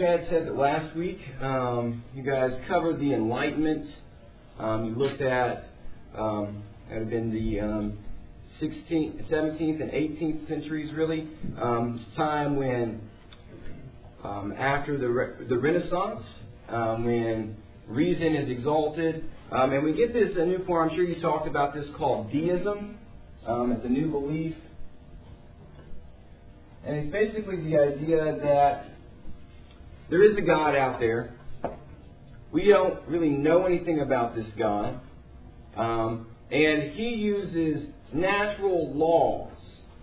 Chad said that last week you guys covered the Enlightenment. You looked at that had been the 16th, 17th, and 18th centuries, really. Time when, after the Renaissance, when reason is exalted. And we get this a new form, I'm sure you talked about this, called deism. It's a new belief. And it's basically the idea that there is a God out there. We don't really know anything about this God. And He uses natural laws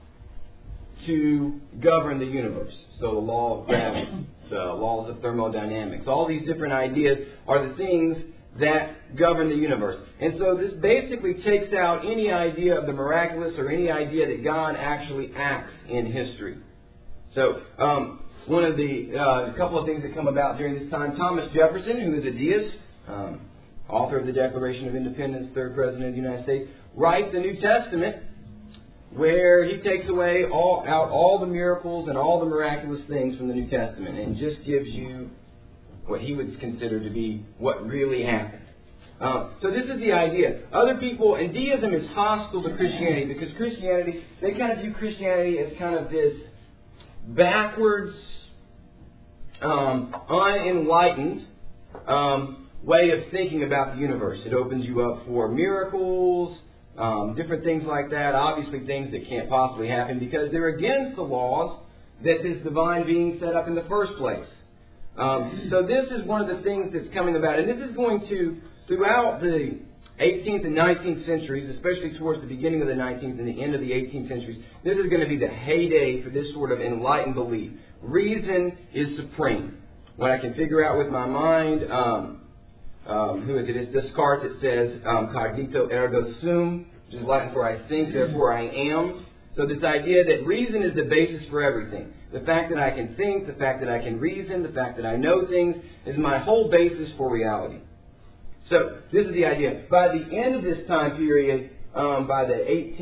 to govern the universe. So the law of gravity, the laws of thermodynamics, all these different ideas are the things that govern the universe. And so this basically takes out any idea of the miraculous or any idea that God actually acts in history. So one of the couple of things that come about during this time, Thomas Jefferson, who is a deist, author of the Declaration of Independence, third president of the United States, writes the New Testament where he takes away all the miracles and all the miraculous things from the New Testament and just gives you what he would consider to be what really happened. So this is the idea. Other people, and deism is hostile to Christianity because Christianity, they kind of view Christianity as kind of this backwards, unenlightened way of thinking about the universe. It opens you up for miracles, different things like that. Obviously things that can't possibly happen because they're against the laws that this divine being set up in the first place. So this is one of the things that's coming about. And this is going to, throughout the 18th and 19th centuries, especially towards the beginning of the 19th and the end of the 18th centuries, this is going to be the heyday for this sort of enlightened belief. Reason is supreme. What I can figure out with my mind, who is it? It's Descartes that says, cogito ergo sum, which is Latin for I think, therefore I am. So this idea that reason is the basis for everything. The fact that I can think, the fact that I can reason, the fact that I know things is my whole basis for reality. So this is the idea. By the end of this time period, by the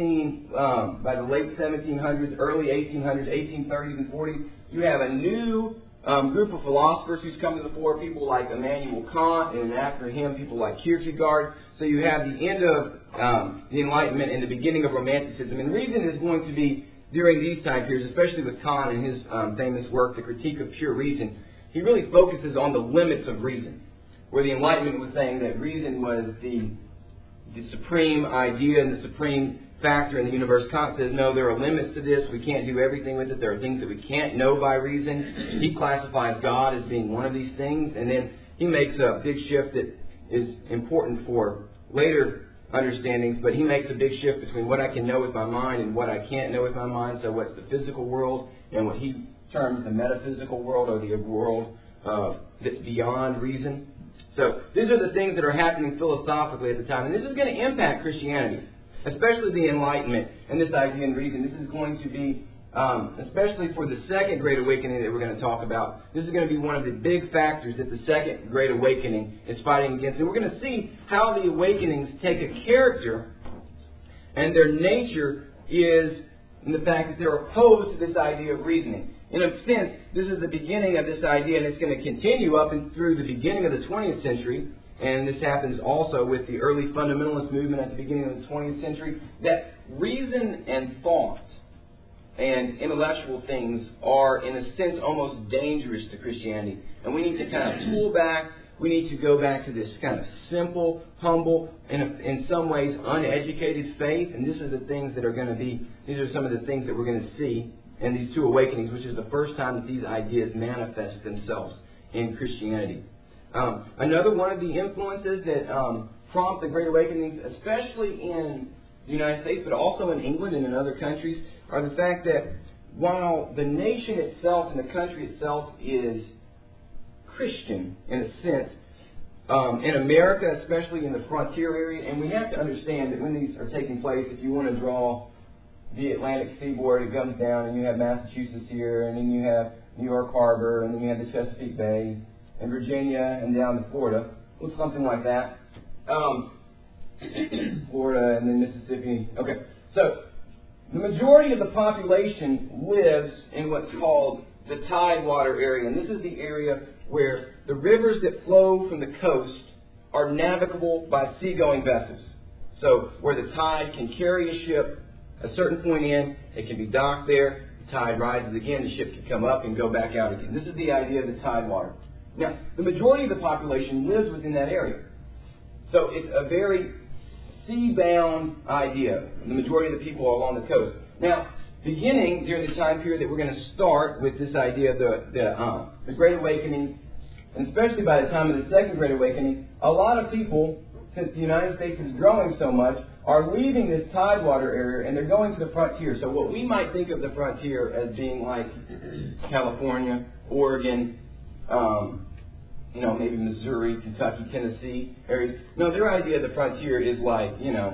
late 1700s, early 1800s, 1830s and 40s, you have a new group of philosophers who's come to the fore. People like Immanuel Kant, and after him, people like Kierkegaard. So you have the end of the Enlightenment and the beginning of Romanticism. And reason is going to be during these time periods, especially with Kant and his famous work, The Critique of Pure Reason. He really focuses on the limits of reason, where the Enlightenment was saying that reason was the supreme idea and the supreme factor in the universe. Kant says, no, there are limits to this. We can't do everything with it. There are things that we can't know by reason. He classifies God as being one of these things. And then he makes a big shift that is important for later understandings, but he makes a big shift between what I can know with my mind and what I can't know with my mind. So what's the physical world and what he terms the metaphysical world, or the world that's beyond reason. So these are the things that are happening philosophically at the time. And this is going to impact Christianity, especially the Enlightenment and this idea and reason. This is going to be, especially for the Second Great Awakening that we're going to talk about, this is going to be one of the big factors that the Second Great Awakening is fighting against. And we're going to see how the awakenings take a character, and their nature is in the fact that they're opposed to this idea of reasoning. In a sense, this is the beginning of this idea, and it's going to continue up and through the beginning of the 20th century. And this happens also with the early fundamentalist movement at the beginning of the 20th century, that reason and thought and intellectual things are, in a sense, almost dangerous to Christianity. And we need to kind of pull back. We need to go back to this kind of simple, humble, and in some ways uneducated faith. And these are the things that are going to be, these are some of the things that we're going to see in these two awakenings, which is the first time that these ideas manifest themselves in Christianity. Another one of the influences that prompt the Great Awakenings, especially in the United States, but also in England and in other countries, are the fact that while the nation itself and the country itself is Christian in a sense, in America, especially in the frontier area, and we have to understand that when these are taking place, if you want to draw the Atlantic seaboard, it comes down, and you have Massachusetts here, and then you have New York Harbor, and then you have the Chesapeake Bay, and Virginia, and down to Florida. Well, something like that. Florida, and then Mississippi. Okay, so the majority of the population lives in what's called the tidewater area. And this is the area where the rivers that flow from the coast are navigable by seagoing vessels. So where the tide can carry a ship a certain point in, it can be docked there, the tide rises again, the ship can come up and go back out again. This is the idea of the tidewater. Now, the majority of the population lives within that area. So it's a very sea-bound idea. The majority of the people are along the coast. Now, beginning during the time period that we're going to start with this idea of the Great Awakening, and especially by the time of the Second Great Awakening, a lot of people, since the United States is growing so much, are leaving this tidewater area and they're going to the frontier. So what we might think of the frontier as being like California, Oregon, maybe Missouri, Kentucky, Tennessee areas. No, their idea of the frontier is like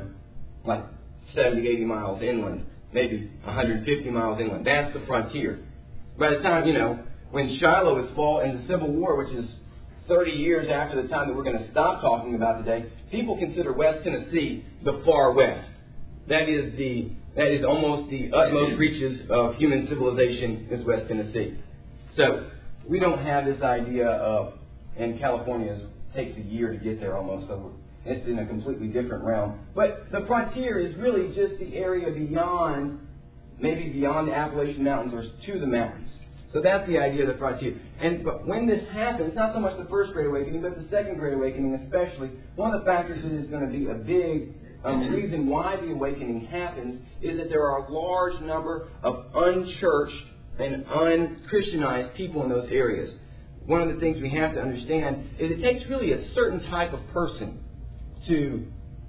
70, 80 miles inland, maybe 150 miles inland. That's the frontier. By the time, when Shiloh is fought in the Civil War, which is 30 years after the time that we're going to stop talking about today, people consider West Tennessee the far west. That is almost the utmost reaches of human civilization is West Tennessee. So we don't have this idea of, and California takes a year to get there almost, so it's in a completely different realm. But the frontier is really just the area beyond the Appalachian Mountains or to the mountains. So that's the idea of the frontier. But when this happens, not so much the First Great Awakening, but the Second Great Awakening especially, one of the factors that is going to be a big reason why the awakening happens is that there are a large number of unchurched and unchristianized people in those areas. One of the things we have to understand is it takes really a certain type of person to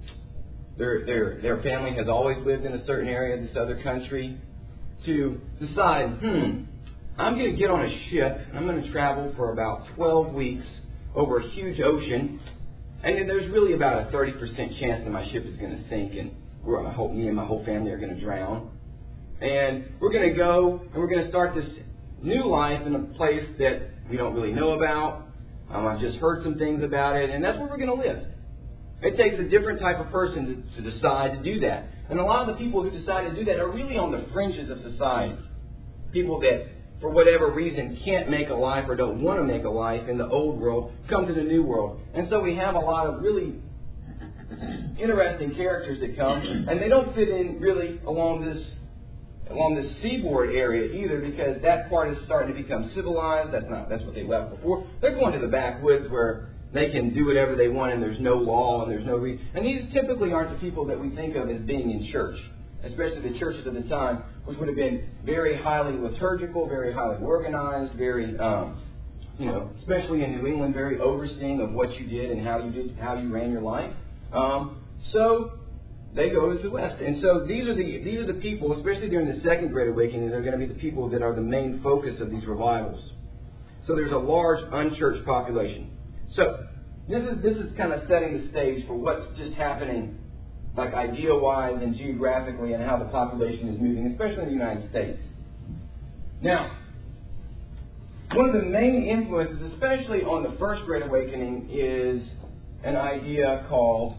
their family has always lived in a certain area of this other country to decide, I'm going to get on a ship and I'm going to travel for about 12 weeks over a huge ocean, and then there's really about a 30% chance that my ship is going to sink and me and my whole family are going to drown. And we're going to go and we're going to start this new life in a place that we don't really know about. I've just heard some things about it, and that's where we're going to live. It takes a different type of person to decide to do that. And a lot of the people who decide to do that are really on the fringes of society. People that, for whatever reason, can't make a life or don't want to make a life in the old world, come to the new world. And so we have a lot of really interesting characters that come, and they don't fit in really along this seaboard area either, because that part is starting to become civilized. That's what they left before. They're going to the backwoods where they can do whatever they want and there's no law and there's no reason. And these typically aren't the people that we think of as being in church, especially the churches of the time, which would have been very highly liturgical, very highly organized, very, especially in New England, very overseeing of what you did and how you ran your life. So they go to the West. And so these are the people, especially during the Second Great Awakening, they're going to be the people that are the main focus of these revivals. So there's a large unchurched population. So this is kind of setting the stage for what's just happening, like idea-wise and geographically, and how the population is moving, especially in the United States. Now, one of the main influences, especially on the First Great Awakening, is an idea called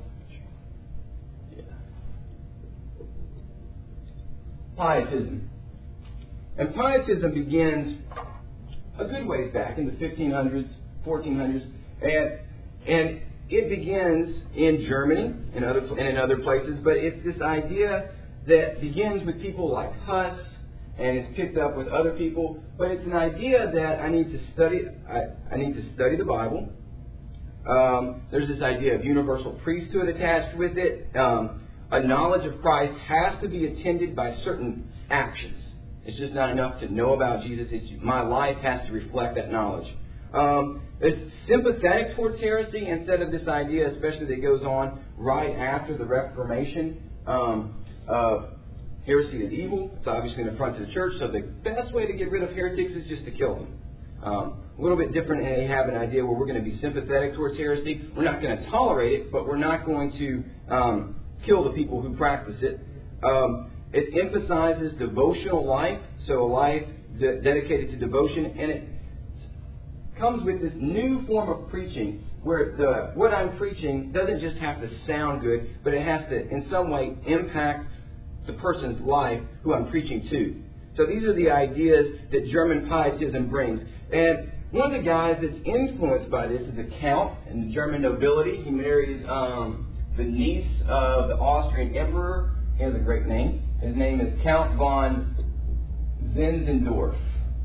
Pietism. And Pietism begins a good ways back in the 1500s, 1400s, and it begins in Germany and in other places, but it's this idea that begins with people like Huss, and it's picked up with other people, but it's an idea that I need to study the Bible. There's this idea of universal priesthood attached with it. A knowledge of Christ has to be attended by certain actions. It's just not enough to know about Jesus. My life has to reflect that knowledge. It's sympathetic towards heresy instead of this idea, especially that goes on right after the Reformation, of heresy is evil. It's obviously in the front of the church, so the best way to get rid of heretics is just to kill them. A little bit different, and they have an idea where we're going to be sympathetic towards heresy. We're not going to tolerate it, but we're not going to kill the people who practice it. It emphasizes devotional life, so a life dedicated to devotion, and it comes with this new form of preaching where what I'm preaching doesn't just have to sound good, but it has to in some way impact the person's life who I'm preaching to. So these are the ideas that German Pietism brings. And one of the guys that's influenced by this is a count in the German nobility. He marries the niece of the Austrian emperor. He has a great name. His name is Count von Zinzendorf.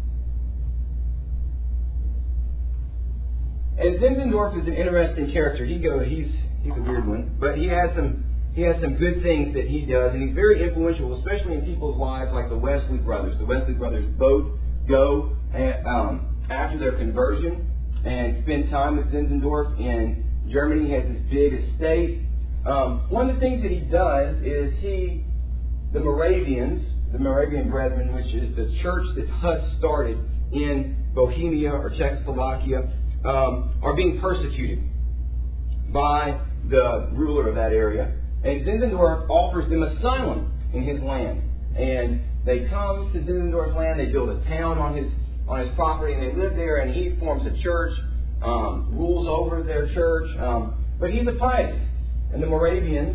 And Zinzendorf is an interesting character. He's a weird one, but he has some good things that he does, and he's very influential, especially in people's lives, like the Wesley brothers. The Wesley brothers both go after their conversion and spend time with Zinzendorf in Germany. He has this big estate. One of the things that he does is the Moravian Brethren, which is the church that Huss started in Bohemia or Czechoslovakia, are being persecuted by the ruler of that area. And Zinzendorf offers them asylum in his land. And they come to Zinzendorf's land, they build a town on his property, and they live there, and he forms a church, rules over their church. But he's a pietist. And the Moravians,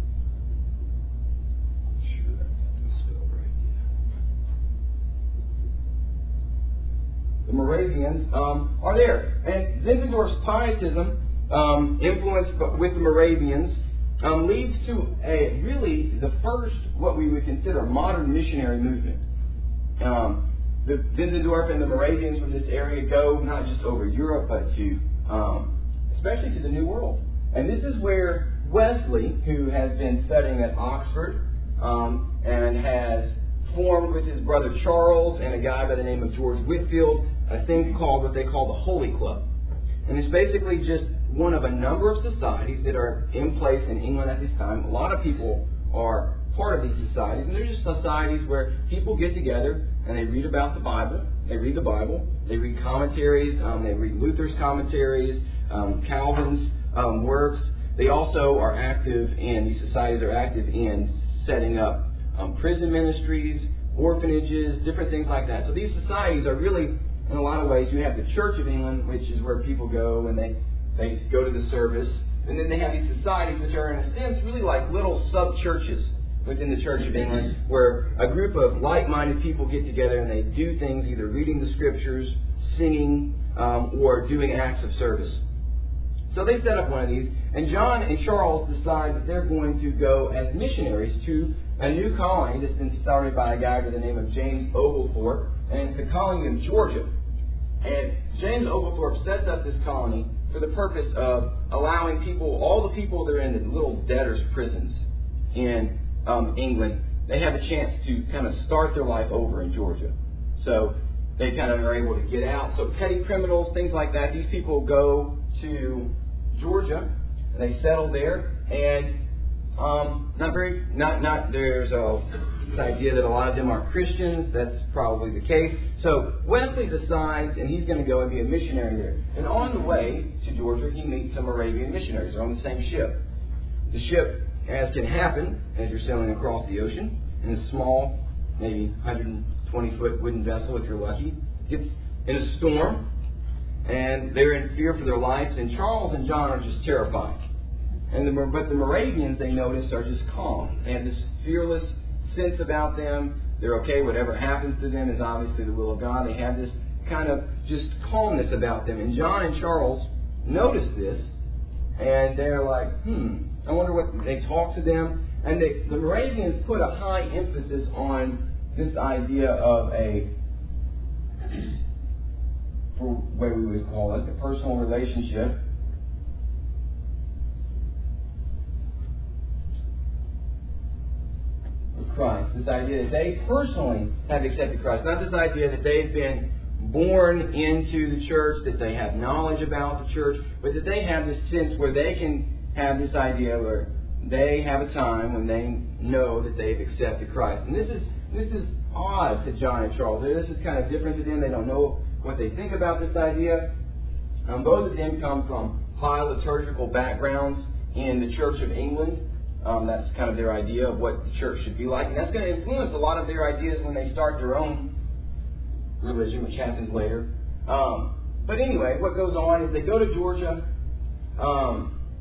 are there. And Zinzendorf's pietism, influenced with the Moravians, leads to the first, what we would consider, modern missionary movement. The Zinzendorf and the Moravians from this area go not just over Europe, but to, especially to the New World. And this is where Wesley, who has been studying at Oxford, and has formed with his brother Charles and a guy by the name of George Whitefield, a thing called what they call the Holy Club. And it's basically just one of a number of societies that are in place in England at this time. A lot of people are part of these societies, and they're just societies where people get together and they read about the Bible. They read the Bible. They read commentaries. They read Luther's commentaries, Calvin's works. They also are active these societies are active in setting up prison ministries, orphanages, different things like that. So these societies are really, in a lot of ways, you have the Church of England, which is where people go and they go to the service. And then they have these societies, which are, in a sense, really like little sub-churches within the Church of England, where a group of like-minded people get together and they do things, either reading the Scriptures, singing, or doing acts of service. So they set up one of these, and John and Charles decide that they're going to go as missionaries to a new colony that's been started by a guy by the name of James Oglethorpe, and it's the colony of Georgia. And James Oglethorpe sets up this colony for the purpose of allowing all the people that are in the little debtors' prisons in England, they have a chance to kind of start their life over in Georgia. So they kind of are able to get out. So petty criminals, things like that, these people go to Georgia, and they settle there, and there's this idea that a lot of them are Christians. That's probably the case. So Wesley decides, and he's going to go and be a missionary there. And on the way to Georgia, he meets some Moravian missionaries. They're on the same ship. The ship, as can happen as you're sailing across the ocean, in a small, maybe 120-foot wooden vessel if you're lucky, gets in a storm, and they're in fear for their lives, and Charles and John are just terrified. But the Moravians, they notice, are just calm. They have this fearless sense about them. They're okay. Whatever happens to them is obviously the will of God. They have this kind of just calmness about them. And John and Charles notice this, and they're like, I wonder what... They talk to them, and the Moravians put a high emphasis on this idea of what we would call it, a personal relationship with Christ. This idea that they personally have accepted Christ. Not this idea that they've been born into the church, that they have knowledge about the church, but that they have this sense where they can have this idea where they have a time when they know that they've accepted Christ. And this is odd to John and Charles. This is kind of different to them. They don't know what they think about this idea. Both of them come from high liturgical backgrounds in the Church of England. That's kind of their idea of what the church should be like. And that's going to influence a lot of their ideas when they start their own religion, which happens later. But anyway, what goes on is they go to Georgia.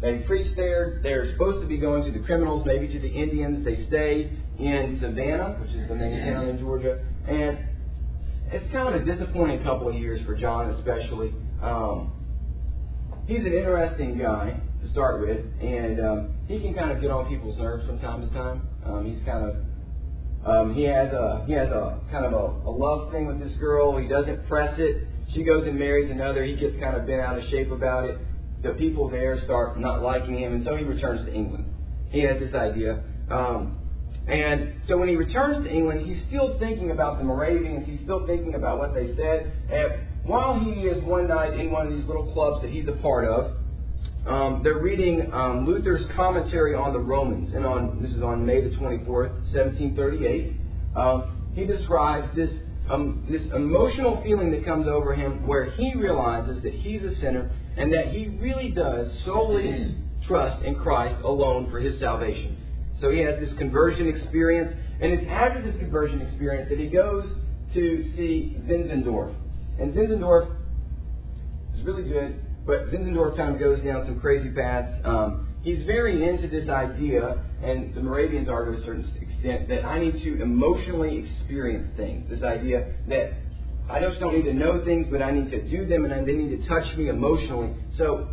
They preach there. They're supposed to be going to the criminals, maybe to the Indians. They stay in Savannah, which is the main town in Georgia. And it's kind of a disappointing couple of years for John especially. He's an interesting guy to start with, and he can kind of get on people's nerves from time to time. He's kind of he has a kind of a love thing with this girl. He doesn't press it. She goes and marries another. He gets kind of bent out of shape about it. The people there start not liking him, and so he returns to England. He has this idea. And so when he returns to England, he's still thinking about the Moravians. He's still thinking about what they said. And while he is one night in one of these little clubs that he's a part of, they're reading Luther's commentary on the Romans. And this is on May the 24th, 1738. He describes this emotional feeling that comes over him where he realizes that he's a sinner and that he really does solely trust in Christ alone for his salvation. So he has this conversion experience, and it's after this conversion experience that he goes to see Zinzendorf. And Zinzendorf is really good, but Zinzendorf kind of goes down some crazy paths. He's very into this idea, and the Moravians are to a certain extent, that I need to emotionally experience things. This idea that I just don't need to know things, but I need to do them, and they need to touch me emotionally. So,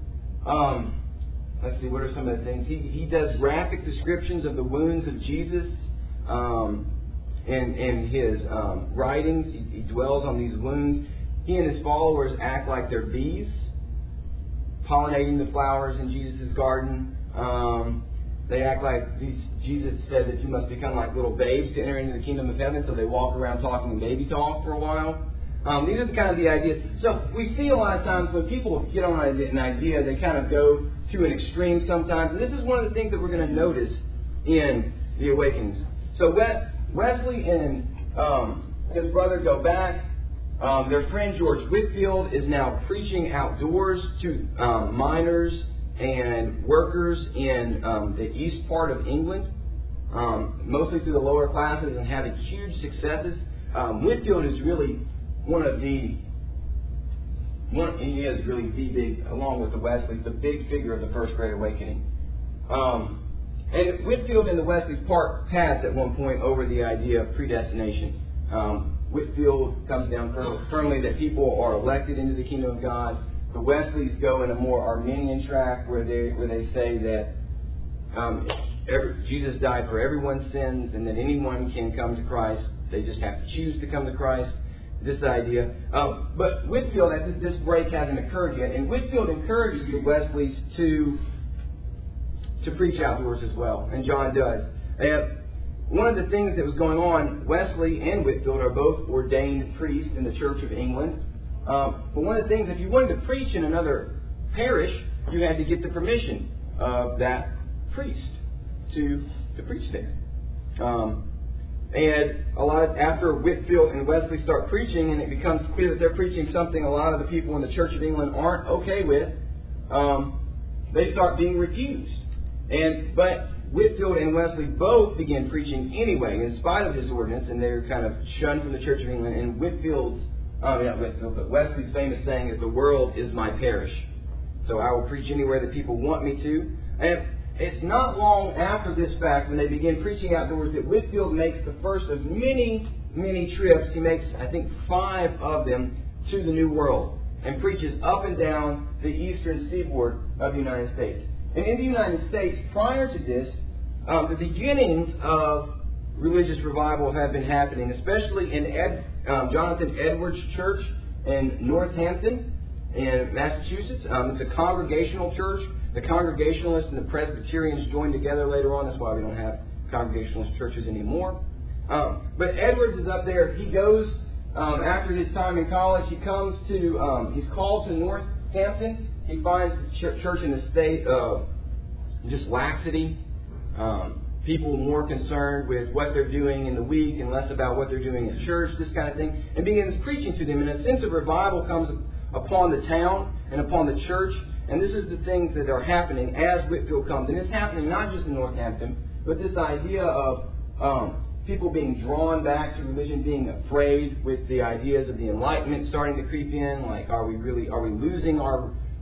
let's see, what are some of the things? He does graphic descriptions of the wounds of Jesus in his writings. He dwells on these wounds. He and his followers act like they're bees, pollinating the flowers in Jesus' garden. They act like Jesus said that you must become like little babes to enter into the kingdom of heaven, so they walk around talking baby talk for a while. These are kind of the ideas. So we see a lot of times when people get on an idea, they kind of go to an extreme sometimes. And this is one of the things that we're going to notice in the Awakenings. So Wesley and his brother go back. Their friend George Whitefield is now preaching outdoors to miners and workers in the east part of England, mostly through the lower classes, and having huge successes. Whitefield is really he is really the big, along with the Wesleys, the big figure of the First Great Awakening. And Whitefield and the Wesleys part paths at one point over the idea of predestination. Whitefield comes down firmly that people are elected into the kingdom of God. The Wesleys go in a more Arminian track where they say that Jesus died for everyone's sins and that anyone can come to Christ. They just have to choose to come to Christ. This idea. But Whitefield, this break hasn't occurred yet, and Whitefield encourages the Wesleys to preach outdoors as well, and John does. And one of the things that was going on, Wesley and Whitefield are both ordained priests in the Church of England. But one of the things, if you wanted to preach in another parish, you had to get the permission of that priest to preach there. And after Whitefield and Wesley start preaching, and it becomes clear that they're preaching something a lot of the people in the Church of England aren't okay with, they start being refused. But Whitefield and Wesley both begin preaching anyway, in spite of this ordinance, and they're kind of shunned from the Church of England. And but Wesley's famous saying is, "The world is my parish, so I will preach anywhere that people want me to." And it's not long after this fact, when they begin preaching outdoors, that Whitefield makes the first of many, many trips. He makes, I think, 5 of them to the New World and preaches up and down the eastern seaboard of the United States. And in the United States, prior to this, the beginnings of religious revival have been happening, especially in Jonathan Edwards Church in Northampton in Massachusetts. It's a congregational church. The Congregationalists and the Presbyterians joined together later on. That's why we don't have Congregationalist churches anymore. But Edwards is up there. He goes, after his time in college, he's called to Northampton. He finds the church in a state of just laxity. People more concerned with what they're doing in the week and less about what they're doing at church, this kind of thing, and begins preaching to them. And a sense of revival comes upon the town and upon the church. And this is the things that are happening as Whitefield comes. And it's happening not just in Northampton, but this idea of people being drawn back to religion, being afraid with the ideas of the Enlightenment starting to creep in. Like, are we losing our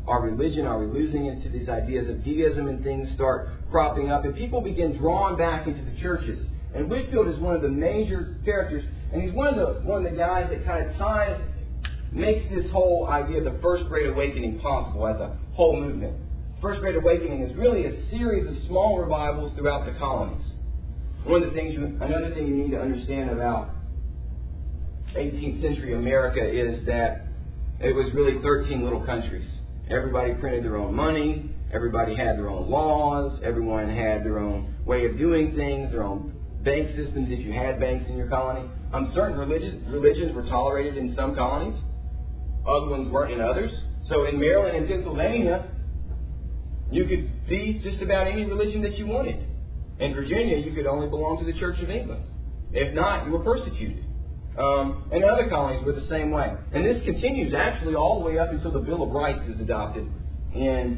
our religion? Are we losing into these ideas of deism, and things start cropping up, and people begin drawn back into the churches? And Whitefield is one of the major characters, and he's one of the guys that kind of makes this whole idea of the First Great Awakening possible as a whole movement. First Great Awakening is really a series of small revivals throughout the colonies. Another thing you need to understand about 18th century America is that it was really 13 little countries. Everybody printed their own money. Everybody had their own laws. Everyone had their own way of doing things, their own bank systems if you had banks in your colony. Certain religions were tolerated in some colonies. Other ones weren't in others. So in Maryland and Pennsylvania, you could be just about any religion that you wanted. In Virginia, you could only belong to the Church of England. If not, you were persecuted. And other colonies were the same way. And this continues actually all the way up until the Bill of Rights is adopted in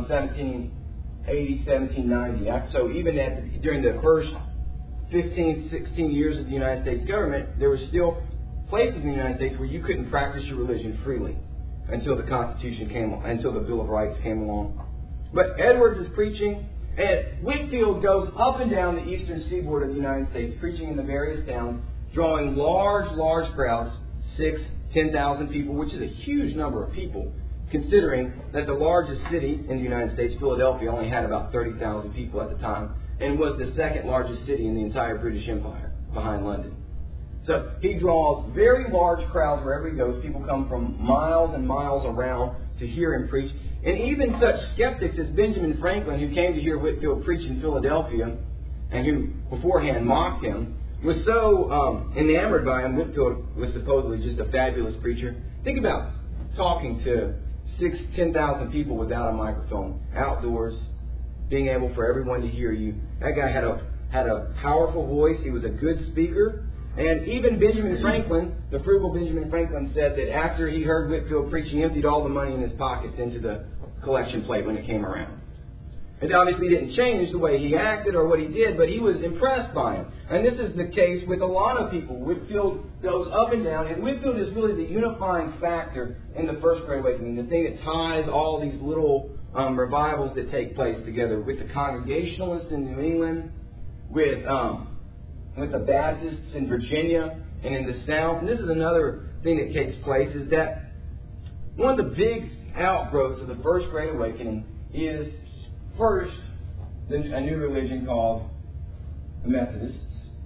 1780, 1790. So even during the first 15, 16 years of the United States government, there were still places in the United States where you couldn't practice your religion freely until the Constitution until the Bill of Rights came along. But Edwards is preaching, and Whitefield goes up and down the eastern seaboard of the United States, preaching in the various towns, drawing large crowds, 6,000-10,000 people, which is a huge number of people, considering that the largest city in the United States, Philadelphia, only had about 30,000 people at the time, and was the second largest city in the entire British Empire, behind London. So he draws very large crowds wherever he goes. People come from miles and miles around to hear him preach. And even such skeptics as Benjamin Franklin, who came to hear Whitefield preach in Philadelphia, and who beforehand mocked him, was so enamored by him. Whitefield was supposedly just a fabulous preacher. Think about talking to 10,000 people without a microphone, outdoors, being able for everyone to hear you. That guy had a powerful voice. He was a good speaker. And even Benjamin Franklin, the frugal Benjamin Franklin, said that after he heard Whitefield preach, he emptied all the money in his pockets into the collection plate when it came around. It obviously didn't change the way he acted or what he did, but he was impressed by him. And this is the case with a lot of people. Whitefield goes up and down, and Whitefield is really the unifying factor in the First Great Awakening, the thing that ties all these little revivals that take place together with the Congregationalists in New England, with the Baptists in Virginia and in the South. And this is another thing that takes place, is that one of the big outgrowths of the First Great Awakening is first a new religion called the Methodists,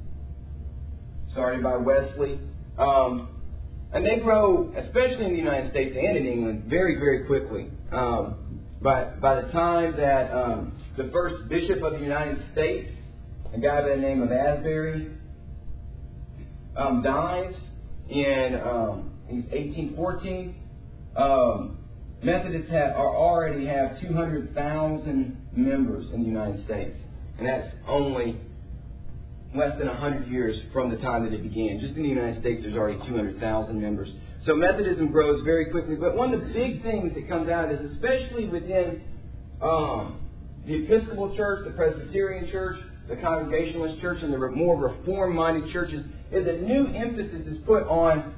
started by Wesley. And they grow, especially in the United States and in England, very, very quickly. By the time that the first bishop of the United States, a guy by the name of Asbury, dies in 1814. Methodists already have 200,000 members in the United States, and that's only less than 100 years from the time that it began. Just in the United States, there's already 200,000 members. So Methodism grows very quickly. But one of the big things that comes out of this, especially within the Episcopal Church, the Presbyterian Church, the Congregationalist Church, and the more reform-minded churches, is a new emphasis is put on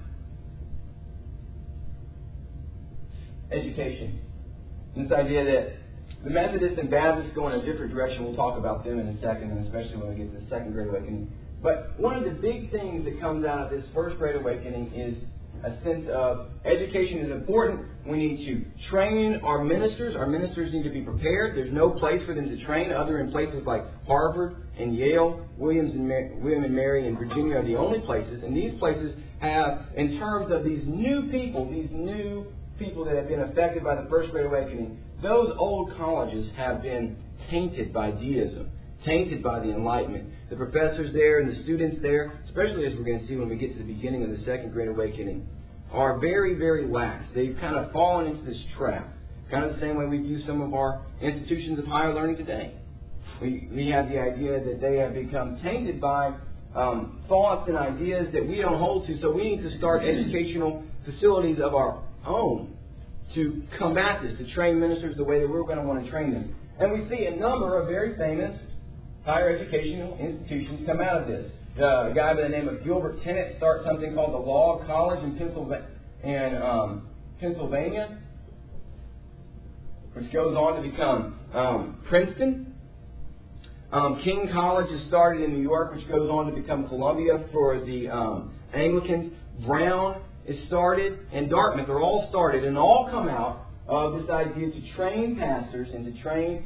education. This idea that the Methodists and Baptists go in a different direction. We'll talk about them in a second, and especially when we get to the Second Great Awakening. But one of the big things that comes out of this First Great Awakening is a sense of education is important. We need to train our ministers. Our ministers need to be prepared. There's no place for them to train other than places like Harvard and Yale. William and Mary and Virginia are the only places. And these places have, in terms of these new people that have been affected by the First Great Awakening, those old colleges have been tainted by deism, tainted by the Enlightenment. The professors there and the students there, especially as we're going to see when we get to the beginning of the Second Great Awakening, are very, very lax. They've kind of fallen into this trap, kind of the same way we view some of our institutions of higher learning today. We have the idea that they have become tainted by thoughts and ideas that we don't hold to, so we need to start educational facilities of our own to combat this, to train ministers the way that we're going to want to train them. And we see a number of very famous higher educational institutions come out of this. A guy by the name of Gilbert Tennant starts something called the Log College in Pennsylvania. which goes on to become Princeton. King College is started in New York, which goes on to become Columbia for the Anglicans. Brown is started, and Dartmouth are all started, and all come out of this idea to train pastors and to train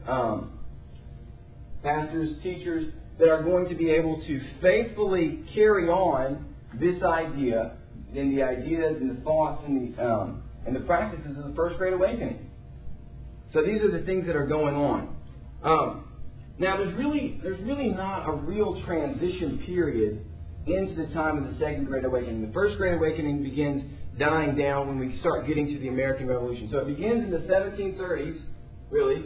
pastors, teachers that are going to be able to faithfully carry on this idea and the ideas and the thoughts and the practices of the First Great Awakening. So these are the things that are going on. Now, there's really not a real transition period into the time of the Second Great Awakening. The First Great Awakening begins dying down when we start getting to the American Revolution. So it begins in the 1730s, really.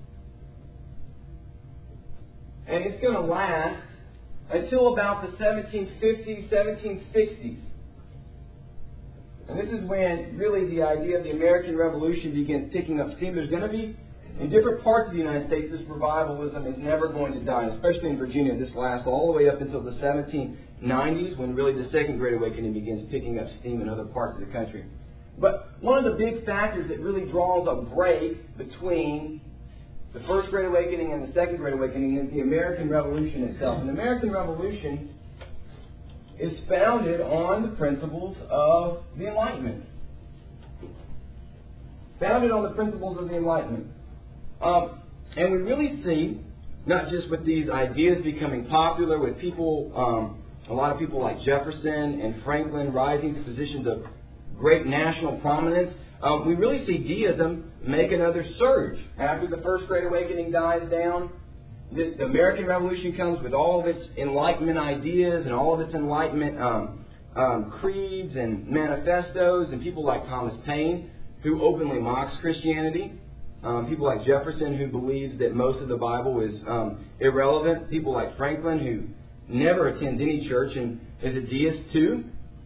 And it's going to last until about the 1750s, 1760s. And this is when really the idea of the American Revolution begins picking up steam. There's going to be, in different parts of the United States, this revivalism is never going to die, especially in Virginia. This lasts all the way up until the 1790s, when really the Second Great Awakening begins picking up steam in other parts of the country. But one of the big factors that really draws a break between the First Great Awakening and the Second Great Awakening is the American Revolution itself. And the American Revolution is founded on the principles of the Enlightenment. Founded on the principles of the Enlightenment. And we really see, not just with these ideas becoming popular, with people, a lot of people like Jefferson and Franklin rising to positions of great national prominence, we really see deism make another surge. After the First Great Awakening dies down, the American Revolution comes with all of its Enlightenment ideas and all of its Enlightenment creeds and manifestos, and people like Thomas Paine, who openly mocks Christianity. People like Jefferson, who believes that most of the Bible is irrelevant. People like Franklin, who never attends any church and is a deist too.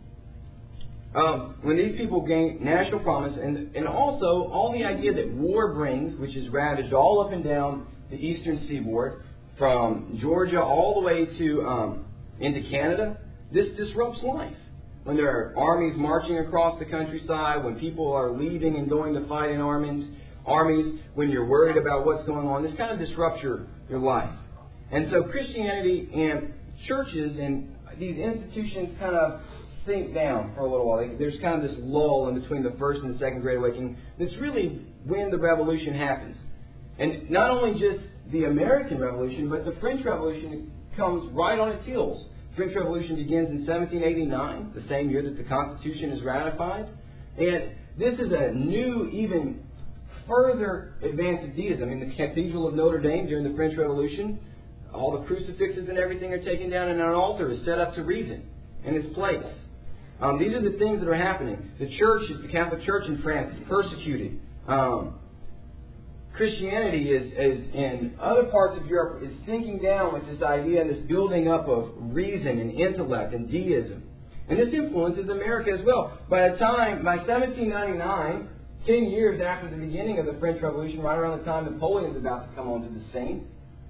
When these people gain national prominence, and also all the idea that war brings, which has ravaged all up and down the eastern seaboard, from Georgia all the way to into Canada, this disrupts life. When there are armies marching across the countryside, when people are leaving and going to fight in armies, when you're worried about what's going on, this kind of disrupts your life. And so Christianity and churches and these institutions kind of sink down for a little while. There's kind of this lull in between the First and the Second Great Awakening. That's really when the Revolution happens. And not only just the American Revolution, but the French Revolution comes right on its heels. The French Revolution begins in 1789, the same year that the Constitution is ratified. And this is a new, even further advance of deism. In the Cathedral of Notre Dame during the French Revolution, all the crucifixes and everything are taken down, and an altar is set up to reason in its place. These are the things that are happening. The church, the Catholic Church in France, is persecuted. Christianity is in other parts of Europe is sinking down with this idea and this building up of reason and intellect and deism. And this influences America as well. By 1799, 10 years after the beginning of the French Revolution, right around the time Napoleon is about to come onto the scene,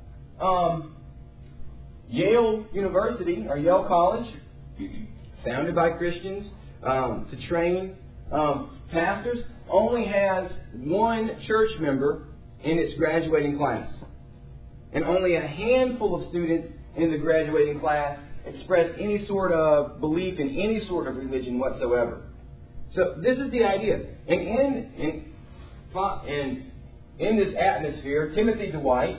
Yale University, or Yale College, founded by Christians to train pastors, only has one church member in its graduating class. And only a handful of students in the graduating class express any sort of belief in any sort of religion whatsoever. So this is the idea. And in this atmosphere, Timothy Dwight,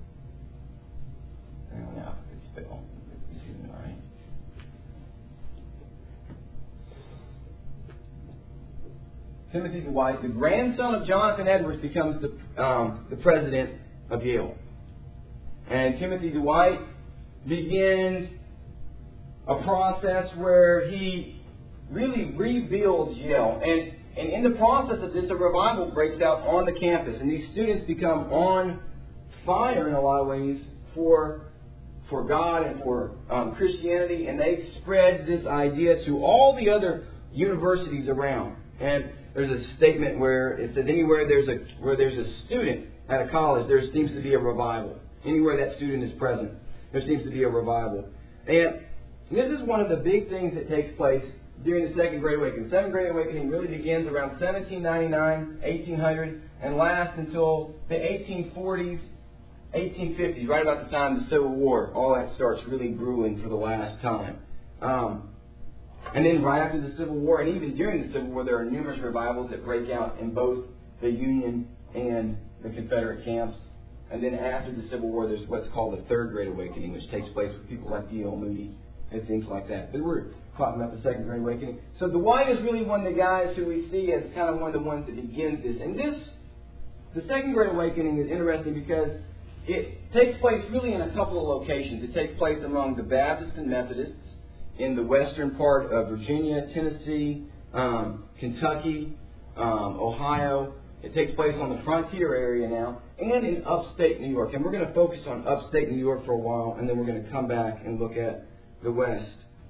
Timothy Dwight, the grandson of Jonathan Edwards, becomes the president of Yale. And Timothy Dwight begins a process where he really rebuilds Yale. And in the process of this, a revival breaks out on the campus. And these students become on fire in a lot of ways for God and for Christianity. And they spread this idea to all the other universities around. And there's a statement where it says anywhere where there's a student at a college, there seems to be a revival. Anywhere that student is present, there seems to be a revival. And And this is one of the big things that takes place during the Second Great Awakening. The Second Great Awakening really begins around 1799, 1800, and lasts until the 1840s, 1850s, right about the time of the Civil War. All that starts really brewing for the last time. And then right after the Civil War, and even during the Civil War, there are numerous revivals that break out in both the Union and the Confederate camps. And then after the Civil War, there's what's called the Third Great Awakening, which takes place with people like D.L. Moody and things like that. But we're talking about the Second Great Awakening. So Dwight is really one of the guys who we see as kind of one of the ones that begins this. And the Second Great Awakening is interesting because it takes place really in a couple of locations. It takes place among the Baptists and Methodists in the western part of Virginia, Tennessee, Kentucky, Ohio. It takes place on the frontier area now, and in upstate New York. And we're going to focus on upstate New York for a while, and then we're going to come back and look at the West.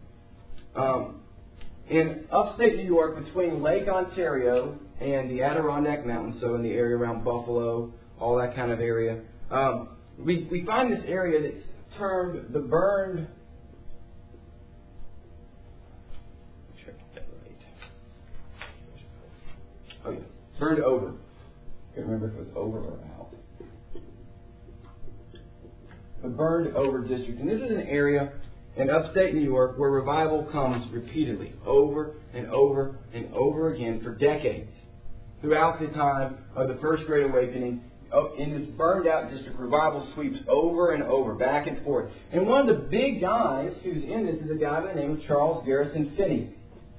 In upstate New York, between Lake Ontario and the Adirondack Mountains, so in the area around Buffalo, all that kind of area, we find this area that's termed the burned... Oh, yeah. Burned over. I can't remember if it was over or out. The Burned Over District. And this is an area in upstate New York where revival comes repeatedly, over and over and over again for decades. Throughout the time of the First Great Awakening, in this burned out district, revival sweeps over and over, back and forth. And one of the big guys who's in this is a guy by the name of Charles Garrison Finney.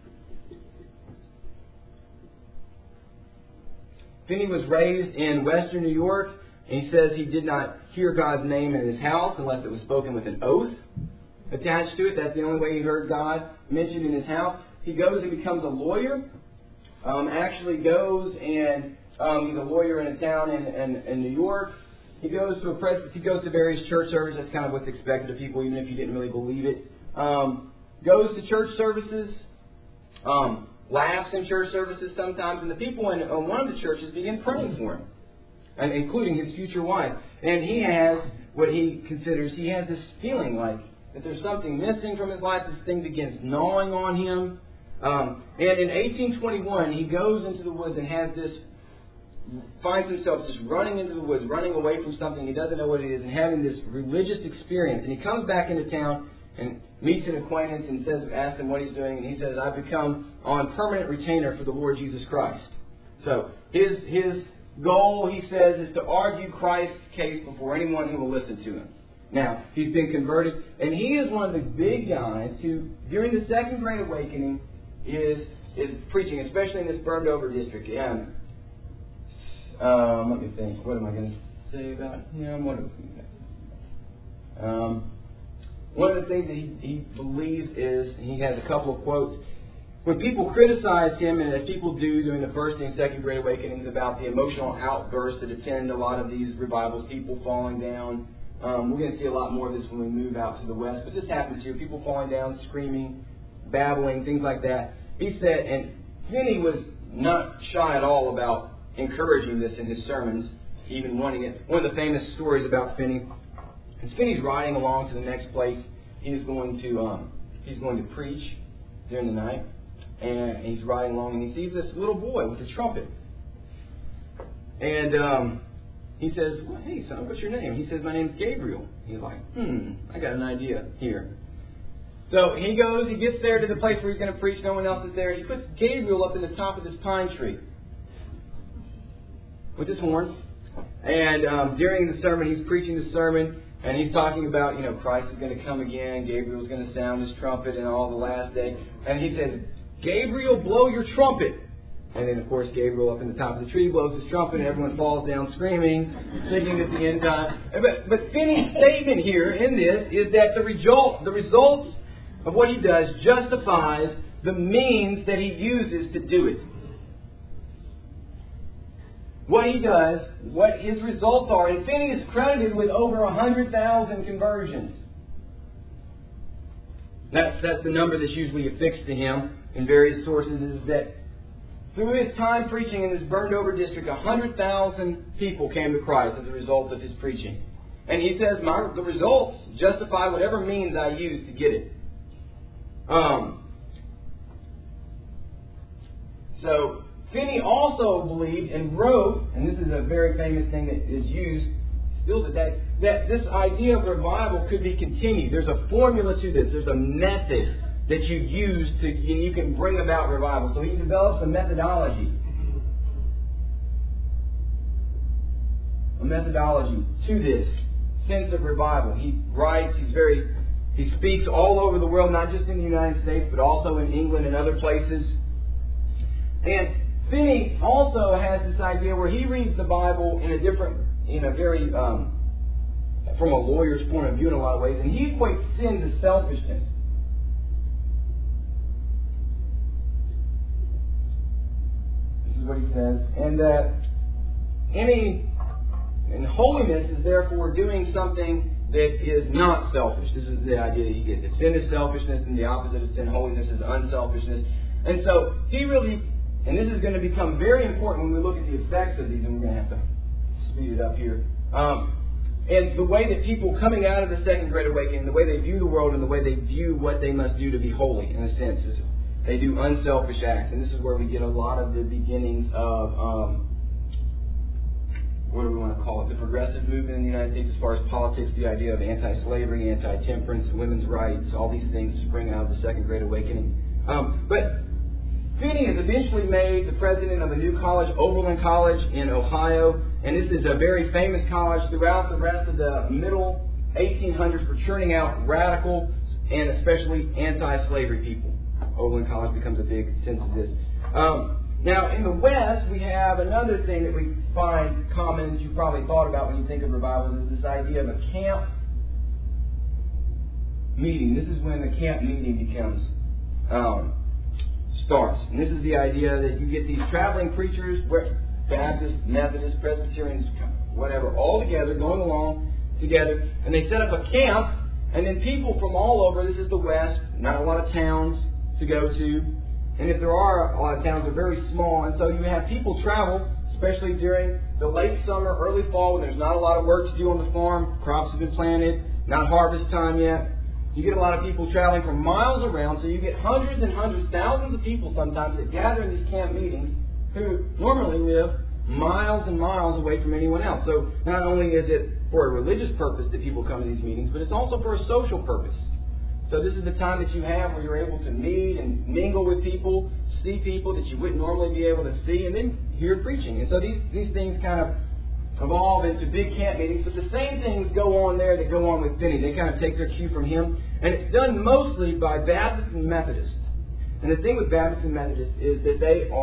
Finney was raised in western New York, and he says he did not hear God's name in his house unless it was spoken with an oath attached to it. That's the only way he heard God mentioned in his house. He goes and becomes a lawyer. Actually goes and he's a lawyer in a town in New York. He goes to various church services. That's kind of what's expected of people, even if you didn't really believe it. Goes to church services. Laughs in church services sometimes, and the people in one of the churches begin praying for him, and including his future wife. And he has what he considers, he has this feeling like that there's something missing from his life. This thing begins gnawing on him. And in 1821, he goes into the woods and finds himself just running into the woods, running away from something he doesn't know what it is, and having this religious experience. And he comes back into town and meets an acquaintance and asks him what he's doing, and he says, I've become on permanent retainer for the Lord Jesus Christ. So his goal, he says, is to argue Christ's case before anyone who will listen to him. Now, he's been converted, and he is one of the big guys who, during the Second Great Awakening, is preaching, especially in this burned over district. Let me think. What am I going to say about him? One of the things that he believes is, he has a couple of quotes. When people criticize him, and as people do during the First and Second Great Awakenings, about the emotional outbursts that attend a lot of these revivals, people falling down. We're going to see a lot more of this when we move out to the West. But this happens here. People falling down, screaming, babbling, things like that. He said, and Finney was not shy at all about encouraging this in his sermons, even wanting it. One of the famous stories about Finney is Finney's riding along to the next place. He's going to preach during the night, and he's riding along, and he sees this little boy with a trumpet. And he says, well, hey, son, what's your name? He says, my name's Gabriel. He's like, I got an idea here. So he goes, he gets there to the place where he's going to preach. No one else is there. He puts Gabriel up in the top of this pine tree with his horns. And during the sermon, he's preaching the sermon, and he's talking about, Christ is going to come again. Gabriel's going to sound his trumpet in all the last day. And he says, Gabriel, blow your trumpet. And then, of course, Gabriel up in the top of the tree blows his trumpet, and everyone falls down screaming, thinking it's the end time. But Finney's statement here in this is that the results of what he does justifies the means that he uses to do it. What he does, what his results are, and Finney is credited with over 100,000 conversions. That's the number that's usually affixed to him in various sources, is that through his time preaching in this burned over district, 100,000 people came to Christ as a result of his preaching. And he says, the results justify whatever means I use to get it. So Finney also believed and wrote, and this is a very famous thing that is used still today, that this idea of revival could be continued. There's a formula to this. There's a method that you use and you can bring about revival. So he develops a methodology. A methodology to this sense of revival. He writes, he speaks all over the world, not just in the United States, but also in England and other places. And Finney also has this idea where he reads the Bible in a very, from a lawyer's point of view in a lot of ways, and he equates sin to selfishness. This is what he says. And that and holiness is therefore doing something that is not selfish. This is the idea that you get. That sin is selfishness, and the opposite of sin, holiness, is unselfishness. And so he really, and this is going to become very important when we look at the effects of these, and we're going to have to speed it up here. And the way that people coming out of the Second Great Awakening, the way they view the world and the way they view what they must do to be holy, in a sense, is they do unselfish acts. And this is where we get a lot of the beginnings of, what do we want to call it, the progressive movement in the United States as far as politics, the idea of anti-slavery, anti-temperance, women's rights, all these things spring out of the Second Great Awakening. But Finney is eventually made the president of a new college, Oberlin College in Ohio, and this is a very famous college throughout the rest of the middle 1800s for churning out radical and especially anti-slavery people. Oberlin College becomes a big sense of this. Now, in the West, we have another thing that we find common that you've probably thought about when you think of revival, is this idea of a camp meeting. This is when the camp meeting becomes starts. And this is the idea that you get these traveling preachers, Baptists, Methodists, Presbyterians, whatever, all together, going along together, and they set up a camp, and then people from all over, this is the West, not a lot of towns to go to, and if there are a lot of towns, they're very small, and so you have people travel, especially during the late summer, early fall, when there's not a lot of work to do on the farm, crops have been planted, not harvest time yet. You get a lot of people traveling from miles around, so you get hundreds and hundreds, thousands of people sometimes that gather in these camp meetings who normally live miles and miles away from anyone else. So not only is it for a religious purpose that people come to these meetings, but it's also for a social purpose. So this is the time that you have where you're able to meet and mingle with people, see people that you wouldn't normally be able to see, and then hear preaching. And so these things kind of evolve into big camp meetings, but the same things go on there that go on with Finney. They kind of take their cue from him, and it's done mostly by Baptists and Methodists. And the thing with Baptists and Methodists is that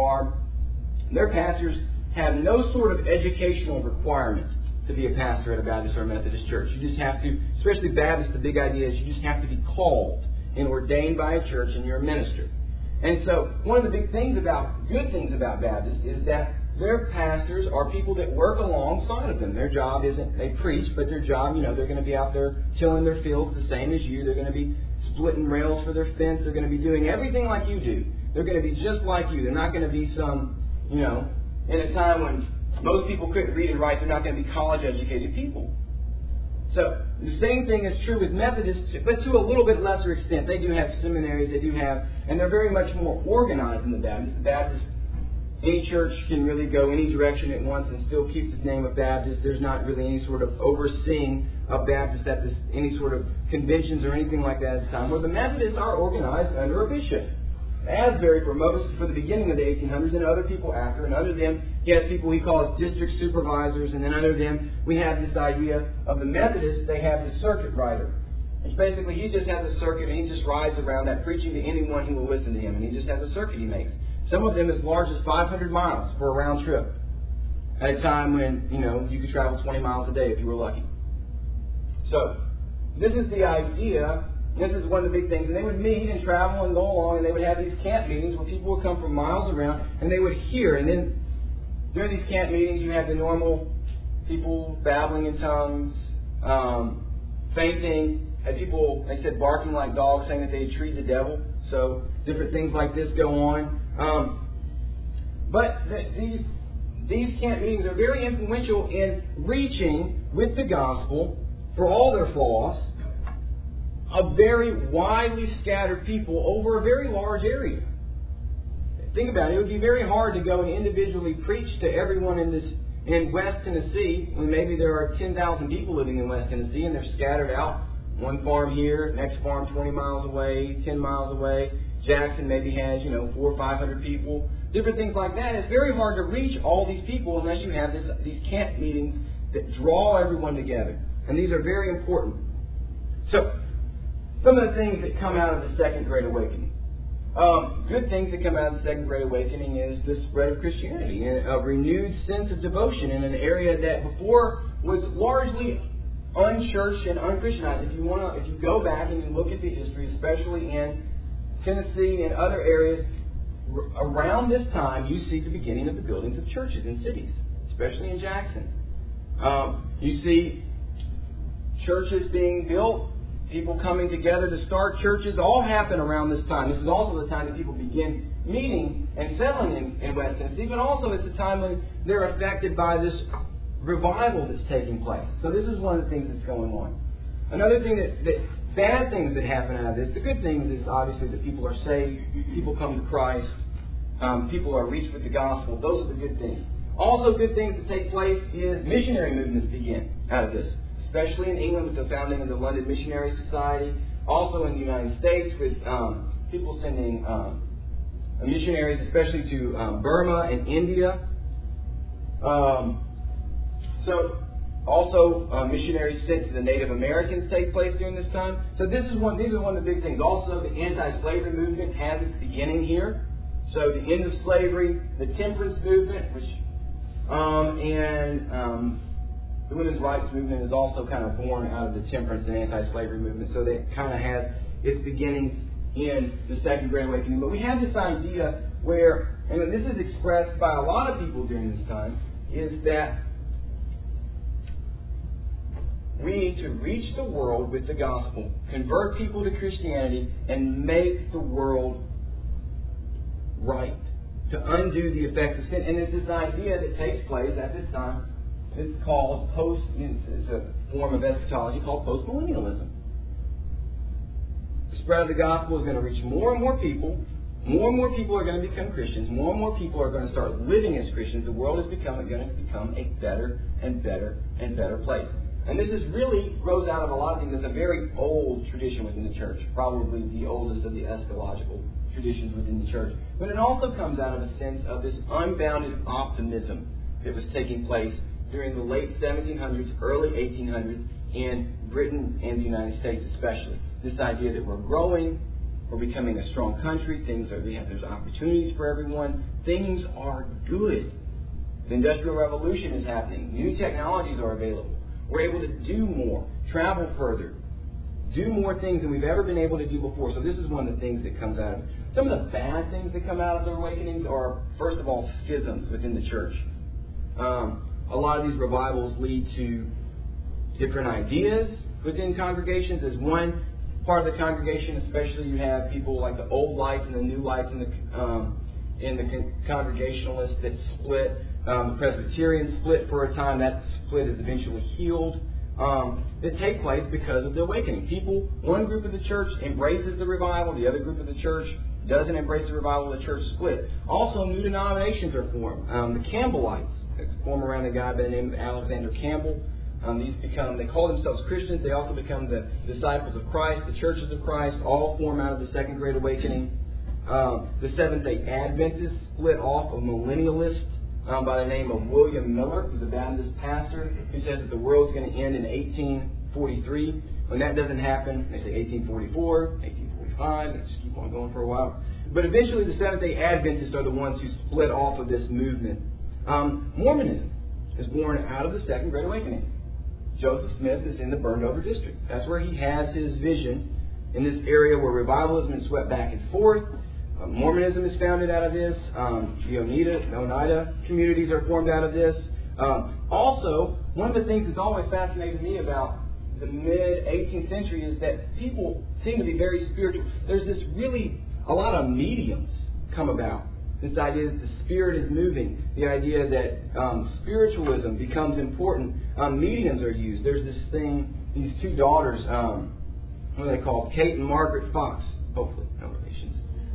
their pastors have no sort of educational requirement to be a pastor at a Baptist or a Methodist church. You just have to, especially Baptists, the big idea is you just have to be called and ordained by a church, and you're a minister. And so one of the good things about Baptists is that their pastors are people that work alongside of them. Their job isn't, they preach, but their job, they're going to be out there tilling their fields the same as you. They're going to be splitting rails for their fence. They're going to be doing everything like you do. They're going to be just like you. They're not going to be some, in a time when most people couldn't read and write, they're not going to be college-educated people. So the same thing is true with Methodists, but to a little bit lesser extent. They do have seminaries, and they're very much more organized than the Baptists. The Baptists, any church can really go any direction it wants and still keep the name of Baptist. There's not really any sort of overseeing of Baptists at any sort of conventions or anything like that at the time. Where the Methodists are organized under a bishop. Asbury for the beginning of the 1800s, and other people after, and under them he has people he calls district supervisors, and then under them we have this idea of the Methodists. They have the circuit rider, which basically he just has a circuit and he just rides around that preaching to anyone who will listen to him, and he just has a circuit he makes. Some of them as large as 500 miles for a round trip at a time when you could travel 20 miles a day if you were lucky. So this is the idea. This is one of the big things. And they would meet and travel and go along, and they would have these camp meetings where people would come from miles around, and they would hear. And then during these camp meetings, you have the normal people babbling in tongues, fainting, and people, they said, barking like dogs, saying that they treat the devil. So different things like this go on. But these camp meetings are very influential in reaching with the gospel, for all their flaws, a very widely scattered people over a very large area. Think about it. It would be very hard to go and individually preach to everyone in West Tennessee when maybe there are 10,000 people living in West Tennessee and they're scattered out. One farm here, next farm 20 miles away, 10 miles away. Jackson maybe has, 400 or 500 people. Different things like that. It's very hard to reach all these people unless you have these camp meetings that draw everyone together. And these are very important. So, some of the things that come out of the Second Great Awakening. Good things that come out of the Second Great Awakening is the spread of Christianity and a renewed sense of devotion in an area that before was largely unchurched and unchristianized. If you go back and you look at the history, especially in Tennessee and other areas, around this time you see the beginning of the buildings of churches in cities, especially in Jackson. You see churches being built, people coming together to start churches, all happen around this time. This is also the time that people begin meeting and settling in West Tennessee, but also it's a time when they're affected by this revival that's taking place. So this is one of the things that's going on. Another thing that bad things that happen out of this, the good things is obviously that people are saved, people come to Christ, people are reached with the gospel. Those are the good things. Also good things that take place is missionary movements begin out of this, especially in England with the founding of the London Missionary Society, also in the United States with people sending missionaries, especially to Burma and India. Also missionaries sent to the Native Americans take place during this time. So these are one of the big things. Also, the anti-slavery movement has its beginning here. So the end of slavery, the temperance movement, which the women's rights movement is also kind of born out of the temperance and anti-slavery movement. So that kind of has its beginnings in the Second Great Awakening. But we have this idea where, and this is expressed by a lot of people during this time, is that we need to reach the world with the gospel, convert people to Christianity, and make the world right, to undo the effects of sin. And it's this idea that takes place at this time. It's called it's a form of eschatology called postmillennialism. The spread of the gospel is going to reach more and more people. More and more people are going to become Christians. More and more people are going to start living as Christians. The world is going to become a better and better and better place. And this is really grows out of a lot of things. It's a very old tradition within the church, probably the oldest of the eschatological traditions within the church. But it also comes out of a sense of this unbounded optimism that was taking place during the late 1700s, early 1800s in Britain and the United States especially. This idea that we're growing, we're becoming a strong country, there's opportunities for everyone, things are good. The Industrial Revolution is happening, new technologies are available. We're able to do more, travel further, do more things than we've ever been able to do before. So this is one of the things that comes out of it. Some of the bad things that come out of the awakenings are, first of all, schisms within the church. A lot of these revivals lead to different ideas within congregations. As one part of the congregation, especially, you have people like the old lights and the new lights and the Congregationalists that split. The Presbyterians split for a time. That split is eventually healed. That take place because of the awakening. One group of the church embraces the revival. The other group of the church doesn't embrace the revival. The church split. Also, new denominations are formed. The Campbellites form around a guy by the name of Alexander Campbell. They call themselves Christians. They also become the disciples of Christ, the churches of Christ, all form out of the Second Great Awakening. The Seventh-day Adventists split off a millennialist by the name of William Miller, who's a Baptist pastor, who says that the world's going to end in 1843. When that doesn't happen, they say 1844, 1845, they just keep on going for a while. But eventually the Seventh-day Adventists are the ones who split off of this movement. Mormonism is born out of the Second Great Awakening. Joseph Smith is in the Burned-Over District. That's where he has his vision, in this area where revival has been swept back and forth. Mormonism is founded out of this. The Oneida communities are formed out of this. Also, one of the things that's always fascinated me about the mid-18th century is that people seem to be very spiritual. There's a lot of mediums come about. This idea that the Spirit is moving. The idea that spiritualism becomes important. Mediums are used. There's this thing, these two daughters, what are they called? Kate and Margaret Fox. Hopefully, no relations.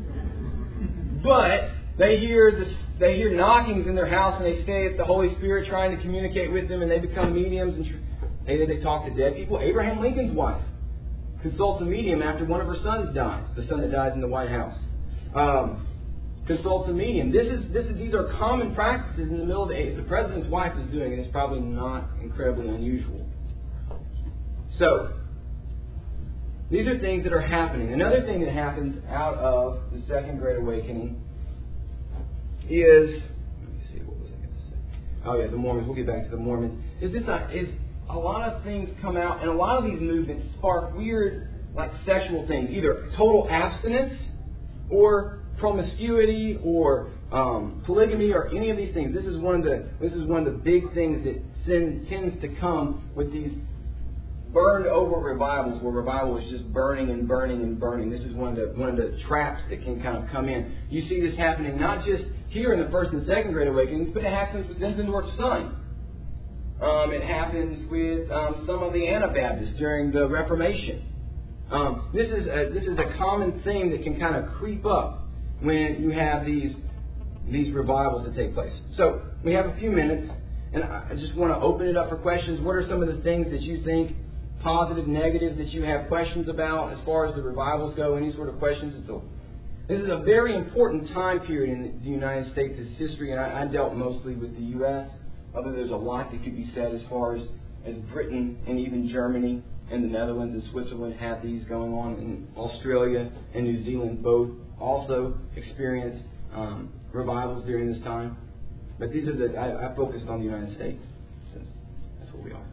But they hear knockings in their house, and they say it's the Holy Spirit trying to communicate with them, and they become mediums, and they talk to dead people. Abraham Lincoln's wife consults a medium after one of her sons dies, the son that dies in the White House. Consults a medium. These are common practices in the middle of the age. The president's wife is doing it. It's probably not incredibly unusual. So, these are things that are happening. Another thing that happens out of the Second Great Awakening is, let me see, what was I going to say? Oh yeah, the Mormons. We'll get back to the Mormons. Is a lot of things come out, and a lot of these movements spark weird, like sexual things, either total abstinence or promiscuity or polygamy or any of these things. This is one of the big things that tends to come with these burned over revivals, where revival is just burning and burning and burning. This is one of the traps that can kind of come in. You see this happening not just here in the First and Second Great Awakenings, but it happens with Zinzendorf's son. It happens with some of the Anabaptists during the Reformation. This is a common thing that can kind of creep up when you have these revivals that take place. So we have a few minutes, and I just want to open it up for questions. What are some of the things that you think, positive, negative, that you have questions about as far as the revivals go? Any sort of questions? This is a very important time period in the United States' history, and I dealt mostly with the U.S., although there's a lot that could be said as far as Britain and even Germany and the Netherlands and Switzerland have these going on, and Australia and New Zealand both also experienced revivals during this time. But these are I focused on the United States, since that's where we are.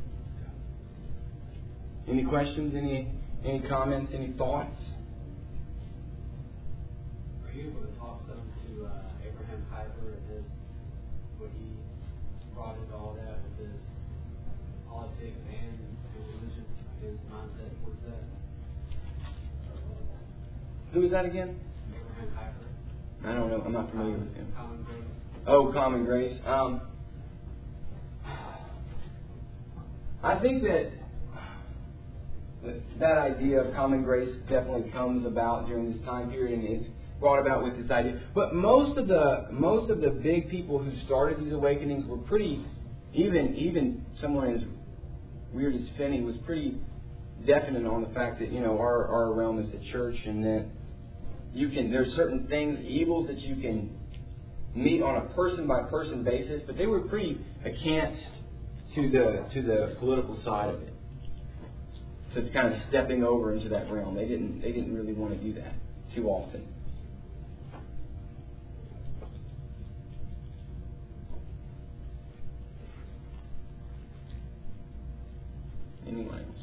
Any questions? Any comments? Any thoughts? Are you able to talk some to Abraham Kuyper and what he brought into all that with his politics and religion, his mindset towards that? Who is that again? Abraham Kuyper. I don't know. I'm not familiar with him. Common Grace. Oh, Common Grace. I think that idea of common grace definitely comes about during this time period, and it's brought about with this idea. But most of the big people who started these awakenings were pretty, even someone as weird as Finney was pretty definite on the fact that our realm is the church, and that there's certain things, evils that you can meet on a person by person basis, but they were pretty akin to the political side of it. So it's kind of stepping over into that realm. They didn't really want to do that too often. Anyone else?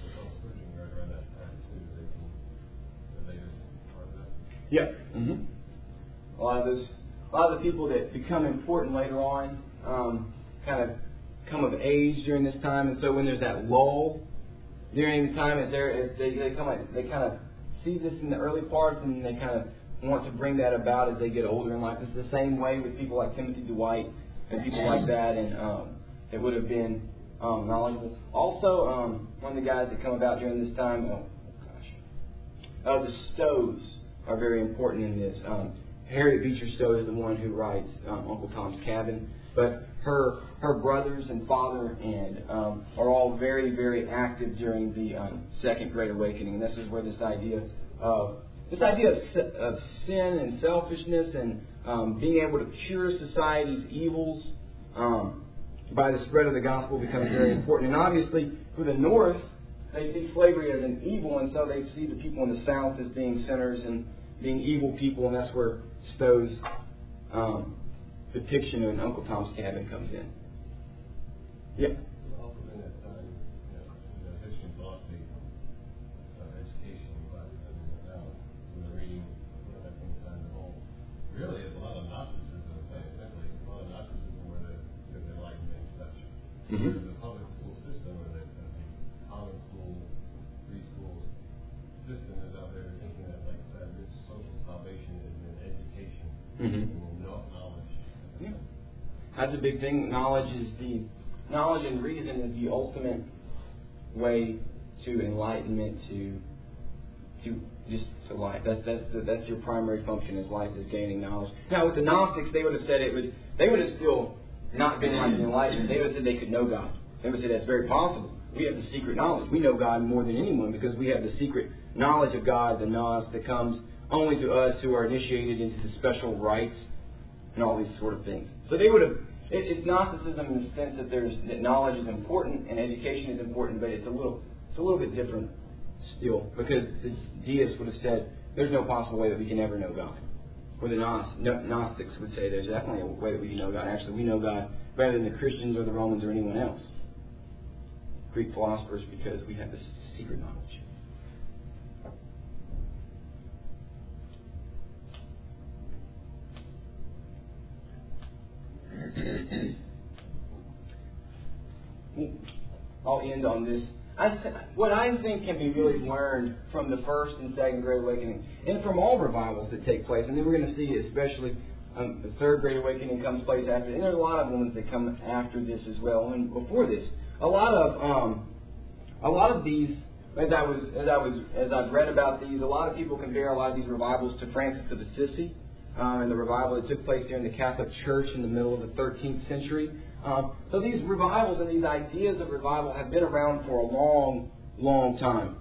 Yeah. Mm-hmm. A lot of the people that become important later on kind of come of age during this time, and so when there's that lull during the time, they kind of see this in the early parts, and they kind of want to bring that about as they get older in life. It's the same way with people like Timothy Dwight and people like that, and it would have been knowledgeable. Also, one of the guys that come about during this time, the Stows are very important in this. Harriet Beecher Stowe is the one who writes Uncle Tom's Cabin, but her brothers and father and are all very, very active during the Second Great Awakening. And this is where this idea of sin and selfishness and being able to cure society's evils by the spread of the gospel becomes very important. And obviously, for the North, they see slavery as an evil, and so they see the people in the South as being sinners and being evil people, and that's where Stowe's depiction in Uncle Tom's Cabin comes in. Yeah. Also in that time, history and philosophy, education classes, now when they're reading, that thing time the whole. Really, it's a lot of Gnosticism. Essentially, a lot of Gnosticism where there's enlightenment and such. Mm-hmm. The public school system, or the common school, free school system is out there thinking that this social salvation is in education. Mm-hmm. And knowledge. Yeah. That's a big thing. Knowledge and reason is the ultimate way to enlightenment, to just to life. That's your primary function is life, is gaining knowledge. Now with the Gnostics, they would have said they would have still not been like the enlightenment. They would have said they could know God. They would say that's very possible. We have the secret knowledge. We know God more than anyone because we have the secret knowledge of God, the nous, that comes only to us who are initiated into the special rites and all these sort of things. So they would have. It's Gnosticism in the sense that that knowledge is important and education is important, but it's a little bit different still because the deists would have said there's no possible way that we can ever know God. Or the Gnostics would say there's definitely a way that we can know God. Actually, we know God better than the Christians or the Romans or anyone else. Greek philosophers, because we have this secret knowledge. I'll end on this. What I think can be really learned from the first and second Great Awakening, and from all revivals that take place, and then we're going to see especially the third Great Awakening comes place after, and there's a lot of ones that come after this as well, and before this. A lot of these, as I've read about these, a lot of people compare a lot of these revivals to Francis of Assisi and the revival that took place during the Catholic Church in the middle of the 13th century. So these revivals and these ideas of revival have been around for a long, long time.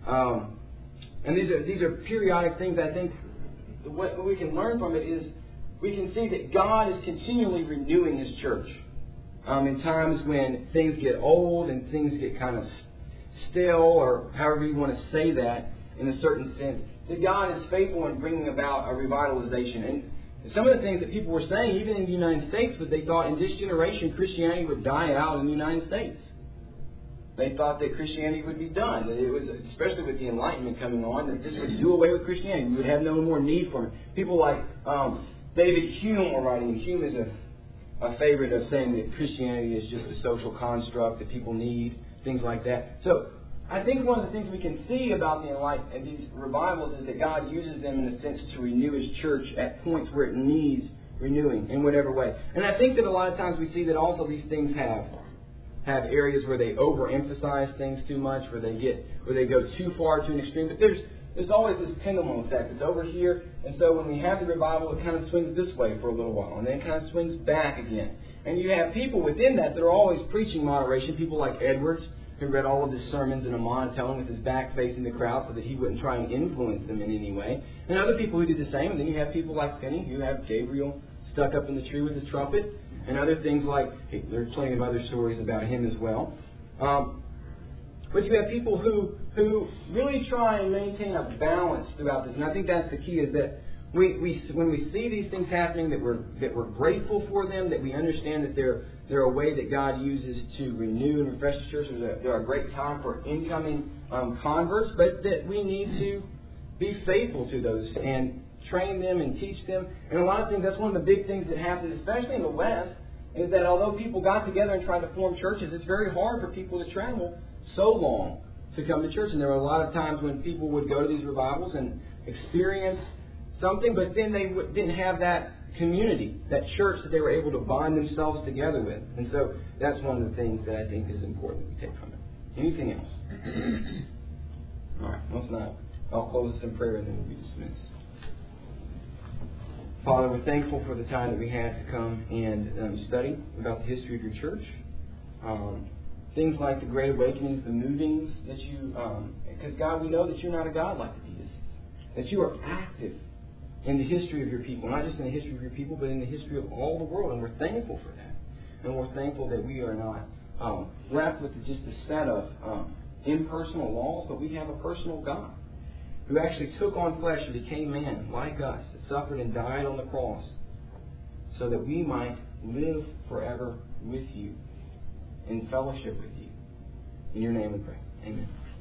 And these are periodic things. I think what we can learn from it is we can see that God is continually renewing His church. In times when things get old and things get kind of stale, or however you want to say that in a certain sense, that God is faithful in bringing about a revitalization. And some of the things that people were saying, even in the United States, was they thought in this generation Christianity would die out in the United States. They thought that Christianity would be done. That it was, especially with the Enlightenment coming on, that this would do away with Christianity. We would have no more need for it. People like David Hume were writing, and Hume is a favorite of saying that Christianity is just a social construct that people need, things like that. So I think one of the things we can see about the Enlightenment and these revivals is that God uses them in a sense to renew His church at points where it needs renewing in whatever way. And I think that a lot of times we see that also these things have areas where they overemphasize things too much, where they go too far to an extreme. But there's always this pendulum effect. It's over here, and so when we have the revival, it kind of swings this way for a little while, and then it kind of swings back again. And you have people within that are always preaching moderation. People like Edwards, who read all of his sermons in a monotone with his back facing the crowd so that he wouldn't try and influence them in any way. And other people who did the same. And then you have people like Finney, who have Gabriel stuck up in the tree with his trumpet, and other things like, there's plenty of other stories about him as well. But you have people who really try and maintain a balance throughout this. And I think that's the key, is that when we see these things happening, that we're grateful for them, that we understand that they're a way that God uses to renew and refresh the church. They're a great time for incoming converts, but that we need to be faithful to those and train them and teach them. And a lot of things, that's one of the big things that happened, especially in the West, is that although people got together and tried to form churches, it's very hard for people to travel so long to come to church. And there were a lot of times when people would go to these revivals and experience something, but then they didn't have that community, that church that they were able to bind themselves together with. And so that's one of the things that I think is important that we take from it. Anything else? All right, well, if not, I'll close this in prayer and then we'll be dismissed. Father, we're thankful for the time that we had to come and study about the history of your church. Things like the Great Awakenings, the movings that you... because, God, we know that you're not a God like the deists. That you are active in the history of your people. Not just in the history of your people, but in the history of all the world. And we're thankful for that. And we're thankful that we are not left with just a set of impersonal laws, but we have a personal God who actually took on flesh and became man like us, that suffered and died on the cross so that we might live forever with you, in fellowship with you. In your name we pray. Amen.